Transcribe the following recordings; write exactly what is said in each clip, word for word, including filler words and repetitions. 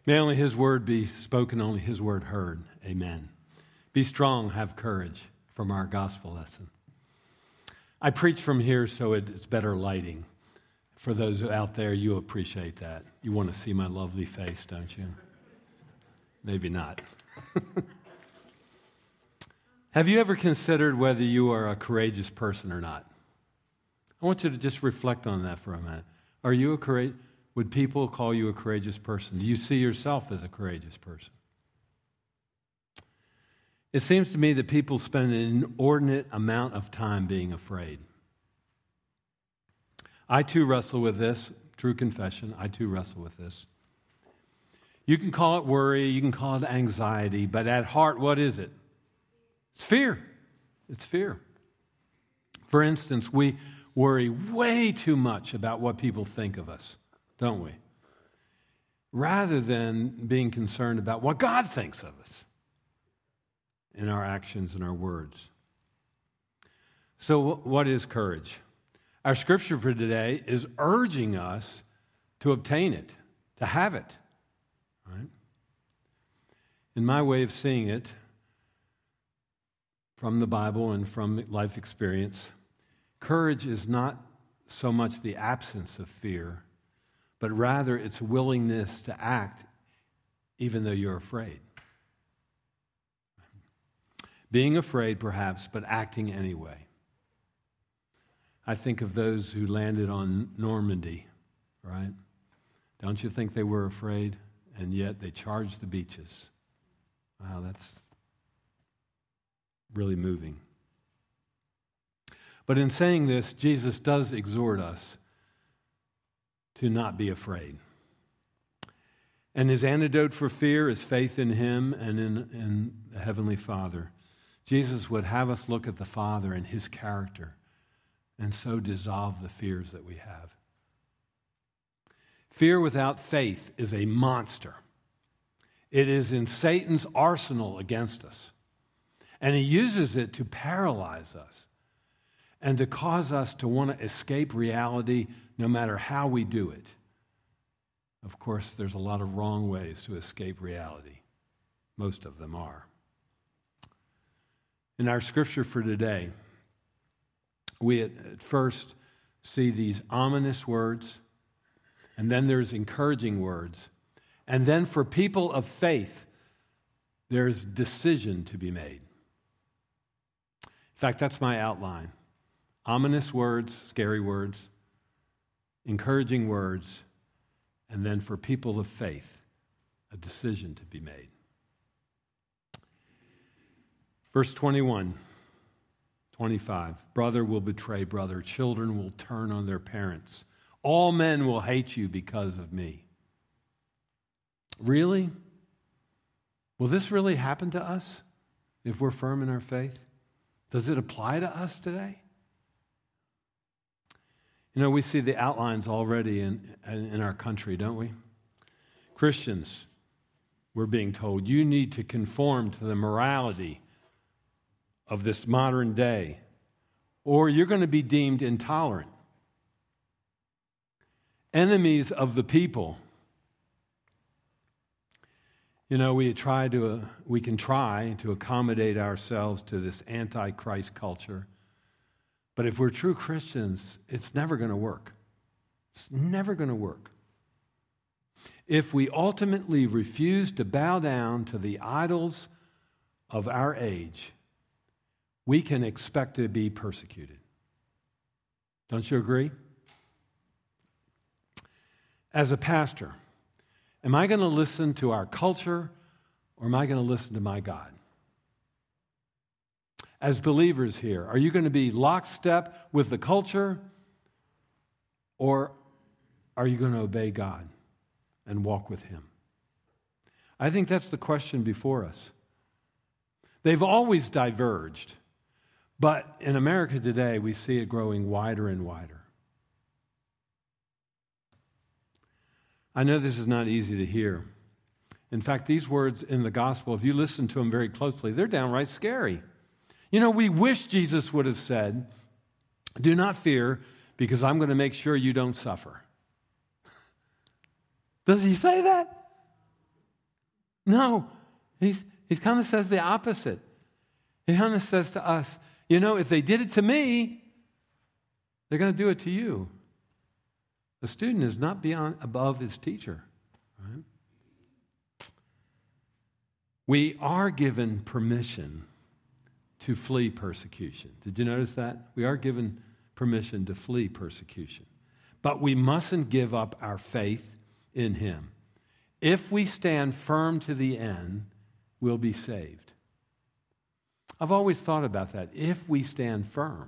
May only his word be spoken, only his word heard. Amen. Be strong, have courage, from our gospel lesson. I preach from here so it's better lighting. For those out there, you appreciate that. You want to see my lovely face, don't you? Maybe not. Have you ever considered whether you are a courageous person or not? I want you to just reflect on that for a minute. Are you a courageous? Would people call you a courageous person? Do you see yourself as a courageous person? It seems to me that people spend an inordinate amount of time being afraid. I too wrestle with this, true confession, I too wrestle with this. You can call it worry, you can call it anxiety, but at heart, what is it? It's fear. It's fear. For instance, we worry way too much about what people think of us, don't we? Rather than being concerned about what God thinks of us in our actions and our words. So what is courage? Our scripture for today is urging us to obtain it, to have it. Right? In my way of seeing it, from the Bible and from life experience, courage is not so much the absence of fear, but rather its willingness to act even though you're afraid. Being afraid, perhaps, but acting anyway. I think of those who landed on Normandy, right? Don't you think they were afraid? And yet they charged the beaches. Wow, that's really moving. But in saying this, Jesus does exhort us to not be afraid. And his antidote for fear is faith in him and in, in the Heavenly Father. Jesus would have us look at the Father and his character and so dissolve the fears that we have. Fear without faith is a monster. It is in Satan's arsenal against us. And he uses it to paralyze us and to cause us to want to escape reality no matter how we do it. Of course, there's a lot of wrong ways to escape reality. Most of them are. In our scripture for today, we at first see these ominous words, and then there's encouraging words. And then for people of faith, there's decision to be made. In fact, that's my outline. Ominous words, scary words, encouraging words, and then for people of faith, a decision to be made. Verse twenty-one, twenty-five, brother will betray brother, children will turn on their parents. All men will hate you because of me. Really? Will this really happen to us if we're firm in our faith? Does it apply to us today? You know, we see the outlines already in, in our country, don't we? Christians, we're being told, you need to conform to the morality of this modern day, or you're going to be deemed intolerant. Enemies of the people. You know, we try to, uh, we can try to accommodate ourselves to this anti-Christ culture, but if we're true Christians, it's never going to work. It's never going to work. If we ultimately refuse to bow down to the idols of our age, we can expect to be persecuted. Don't you agree? As a pastor, am I going to listen to our culture or am I going to listen to my God? As believers here, are you going to be lockstep with the culture or are you going to obey God and walk with him? I think that's the question before us. They've always diverged, but in America today, we see it growing wider and wider. I know this is not easy to hear. In fact, these words in the gospel, if you listen to them very closely, they're downright scary. You know, we wish Jesus would have said, do not fear, because I'm going to make sure you don't suffer. Does he say that? No, he's, he kind of says the opposite. He kind of says to us, you know, if they did it to me, they're going to do it to you. The student is not beyond above his teacher. Right? We are given permission to flee persecution. Did you notice that? We are given permission to flee persecution. But we mustn't give up our faith in him. If we stand firm to the end, we'll be saved. I've always thought about that. If we stand firm,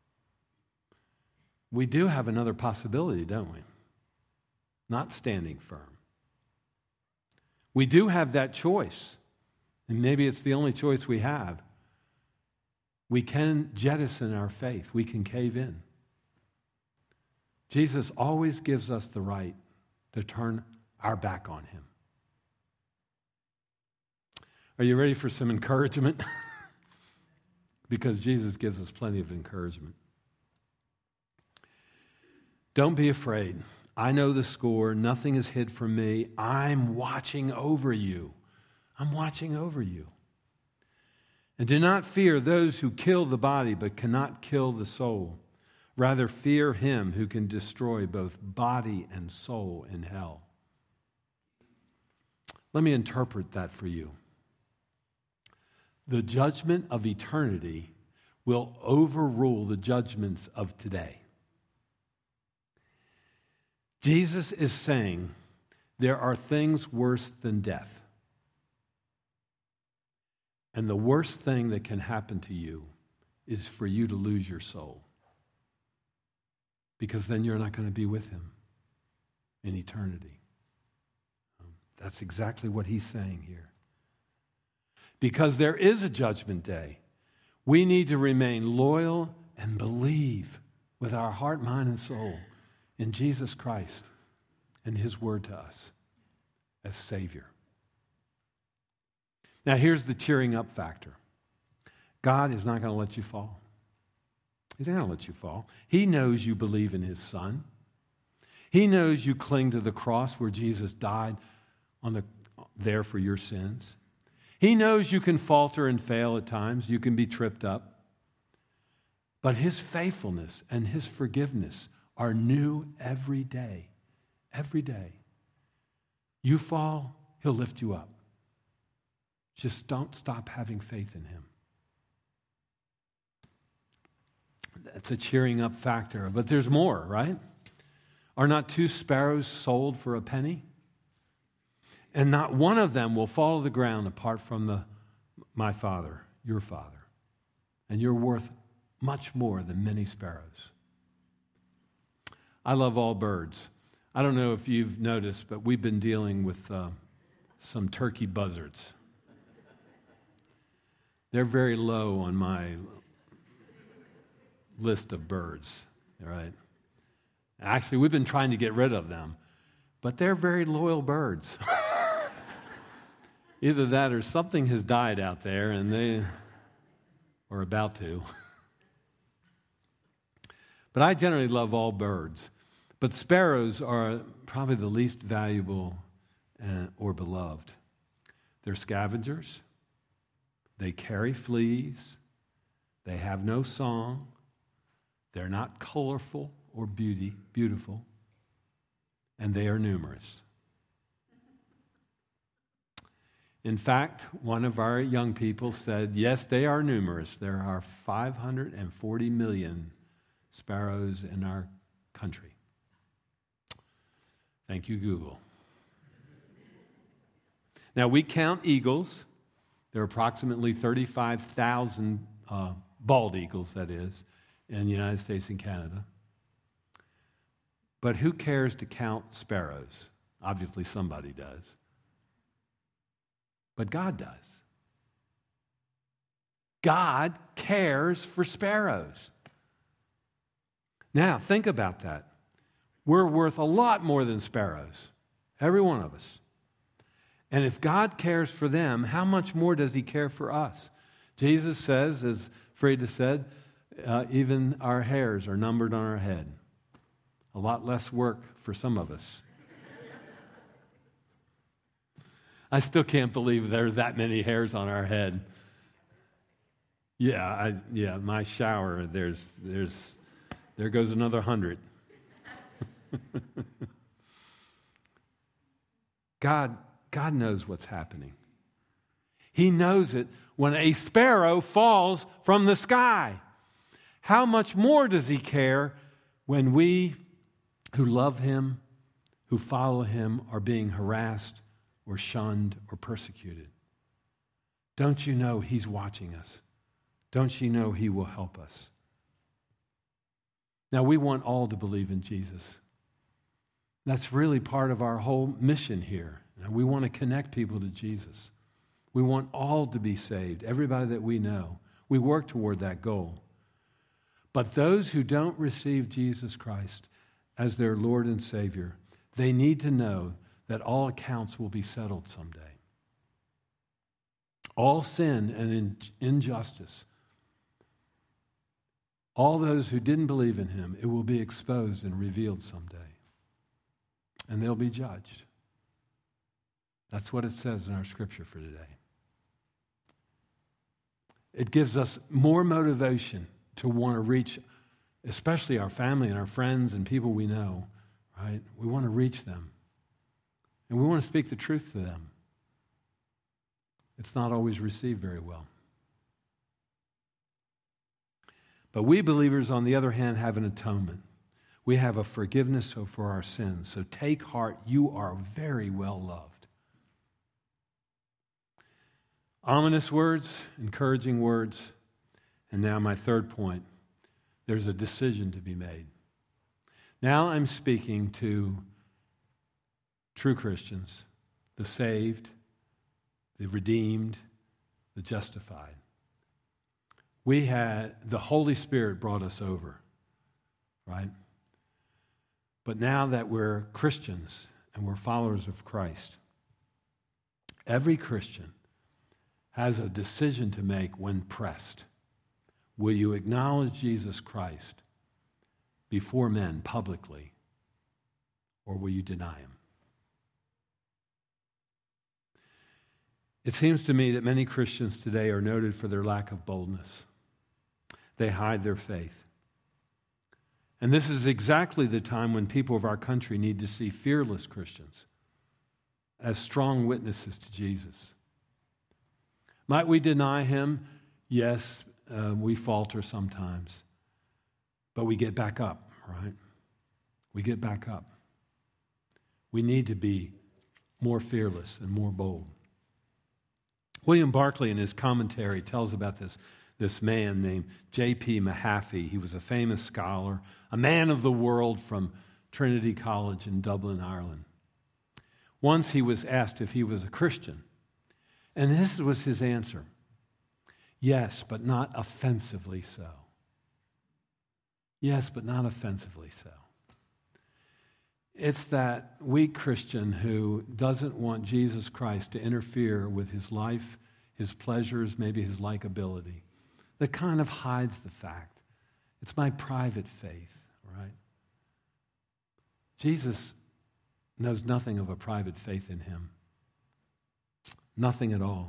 we do have another possibility, don't we? Not standing firm. We do have that choice, and maybe it's the only choice we have. We can jettison our faith. We can cave in. Jesus always gives us the right to turn our back on him. Are you ready for some encouragement? Because Jesus gives us plenty of encouragement. Don't be afraid. I know the score. Nothing is hid from me. I'm watching over you. I'm watching over you. And do not fear those who kill the body but cannot kill the soul. Rather, fear him who can destroy both body and soul in hell. Let me interpret that for you. The judgment of eternity will overrule the judgments of today. Jesus is saying there are things worse than death. And the worst thing that can happen to you is for you to lose your soul. Because then you're not going to be with him in eternity. That's exactly what he's saying here. Because there is a judgment day, we need to remain loyal and believe with our heart, mind, and soul in Jesus Christ and his word to us as Savior. Now, here's the cheering up factor. God is not going to let you fall. He's not going to let you fall. He knows you believe in his Son. He knows you cling to the cross where Jesus died on the, there for your sins. He knows you can falter and fail at times. You can be tripped up. But his faithfulness and his forgiveness are new every day. Every day. You fall, he'll lift you up. Just don't stop having faith in him. That's a cheering up factor. But there's more, right? Are not two sparrows sold for a penny? And not one of them will fall to the ground apart from the, my Father, your Father. And you're worth much more than many sparrows. I love all birds. I don't know if you've noticed, but we've been dealing with uh, some turkey buzzards. They're very low on my list of birds, right? Actually, we've been trying to get rid of them, but they're very loyal birds. Either that or something has died out there and they are about to. But I generally love all birds. But sparrows are probably the least valuable uh, or beloved. They're scavengers. They carry fleas. They have no song. They're not colorful or beauty, beautiful. And they are numerous. In fact, one of our young people said, yes, they are numerous. There are five hundred forty million sparrows in our country. Thank you, Google. Now, we count eagles. There are approximately thirty-five thousand uh, bald eagles, that is, in the United States and Canada. But who cares to count sparrows? Obviously, somebody does. But God does. God cares for sparrows. Now, think about that. We're worth a lot more than sparrows, every one of us. And if God cares for them, how much more does he care for us? Jesus says, as Freda said, uh, even our hairs are numbered on our head. A lot less work for some of us. I still can't believe there are that many hairs on our head. Yeah, I, yeah, my shower, there's, there's, there goes another hundred. God, God knows what's happening. He knows it when a sparrow falls from the sky. How much more does he care when we who love him, who follow him, are being harassed or shunned or persecuted? Don't you know he's watching us? Don't you know he will help us? Now, we want all to believe in Jesus. That's really part of our whole mission here. We want to connect people to Jesus. We want all to be saved, everybody that we know. We work toward that goal. But those who don't receive Jesus Christ as their Lord and Savior, they need to know that all accounts will be settled someday. All sin and injustice, all those who didn't believe in him, it will be exposed and revealed someday. And they'll be judged. That's what it says in our scripture for today. It gives us more motivation to want to reach, especially our family and our friends and people we know, right? We want to reach them. And we want to speak the truth to them. It's not always received very well. But we believers, on the other hand, have an atonement. We have a forgiveness for our sins. So take heart, you are very well loved. Ominous words, encouraging words, and now my third point, there's a decision to be made. Now I'm speaking to true Christians, the saved, the redeemed, the justified. We had, the Holy Spirit brought us over, right? But now that we're Christians and we're followers of Christ, every Christian has a decision to make when pressed. Will you acknowledge Jesus Christ before men publicly, or will you deny him? It seems to me that many Christians today are noted for their lack of boldness. They hide their faith. And this is exactly the time when people of our country need to see fearless Christians as strong witnesses to Jesus. Might we deny him? Yes, uh, we falter sometimes. But we get back up, right? We get back up. We need to be more fearless and more bold. William Barclay, in his commentary, tells about this, this man named J P Mahaffey. He was a famous scholar, a man of the world from Trinity College in Dublin, Ireland. Once he was asked if he was a Christian, and this was his answer: yes, but not offensively so. Yes, but not offensively so. It's that weak Christian who doesn't want Jesus Christ to interfere with his life, his pleasures, maybe his likability, that kind of hides the fact. It's my private faith, right? Jesus knows nothing of a private faith in him. Nothing at all.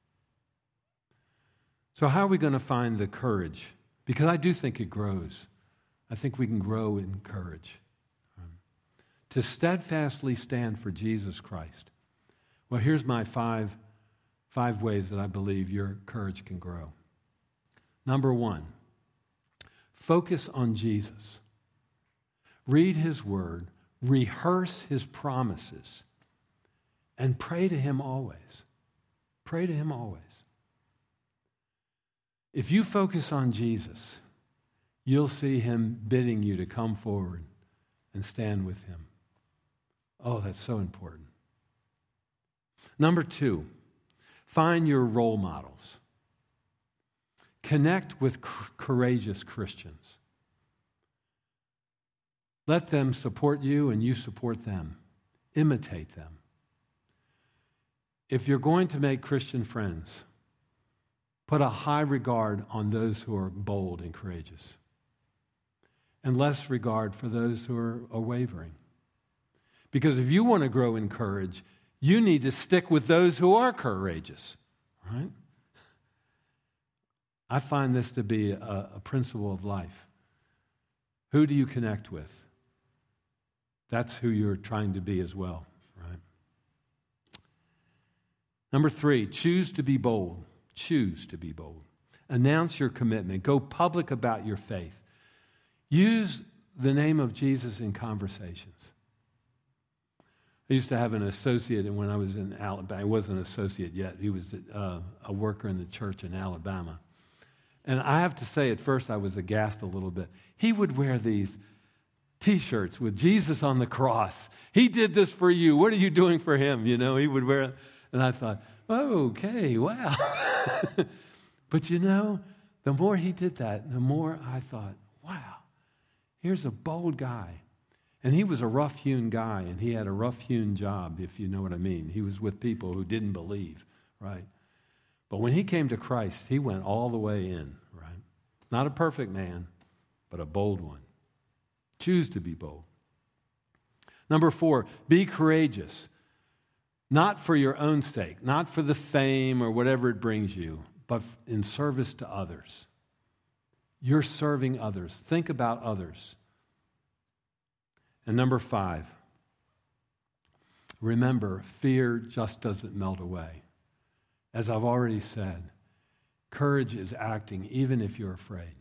So how are we going to find the courage? Because I do think it grows. I think we can grow in courage. To steadfastly stand for Jesus Christ. Well, here's my five, five ways that I believe your courage can grow. Number one, focus on Jesus. Read his word, rehearse his promises, and pray to him always. Pray to him always. If you focus on Jesus, you'll see him bidding you to come forward and stand with him. Oh, that's so important. Number two, find your role models. Connect with c- courageous Christians. Let them support you and you support them. Imitate them. If you're going to make Christian friends, put a high regard on those who are bold and courageous, and less regard for those who are, are wavering. Because if you want to grow in courage, You need to stick with those who are courageous, right? I find this to be a, a principle of life. Who do you connect with? That's who you're trying to be as well, right? Number three, choose to be bold. Choose to be bold. Announce your commitment. Go public about your faith. Use the name of Jesus in conversations. I used to have an associate, and when I was in Alabama, I wasn't an associate yet. He was uh, a worker in the church in Alabama. And I have to say, at first I was aghast a little bit. He would wear these T-shirts with Jesus on the cross. He did this for you. What are you doing for him? You know, he would wear it. And I thought, oh, okay, wow. But you know, the more he did that, the more I thought, wow, here's a bold guy. And he was a rough-hewn guy, and he had a rough-hewn job, if you know what I mean. He was with people who didn't believe, right? But when he came to Christ, he went all the way in, right? Not a perfect man, but a bold one. Choose to be bold. Number four, be courageous. Not for your own sake, not for the fame or whatever it brings you, but in service to others. You're serving others. Think about others. And number five, remember, fear just doesn't melt away. As I've already said, courage is acting even if you're afraid.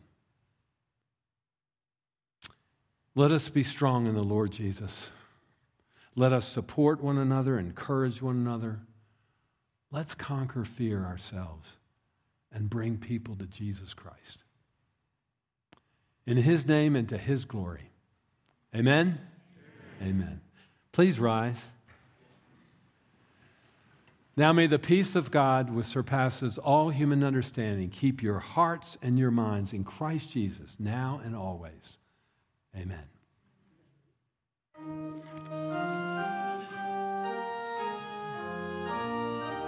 Let us be strong in the Lord Jesus. Let us support one another, encourage one another. Let's conquer fear ourselves and bring people to Jesus Christ. In his name and to his glory. Amen? Amen. Amen. Please rise. Now may the peace of God, which surpasses all human understanding, keep your hearts and your minds in Christ Jesus, now and always. Amen.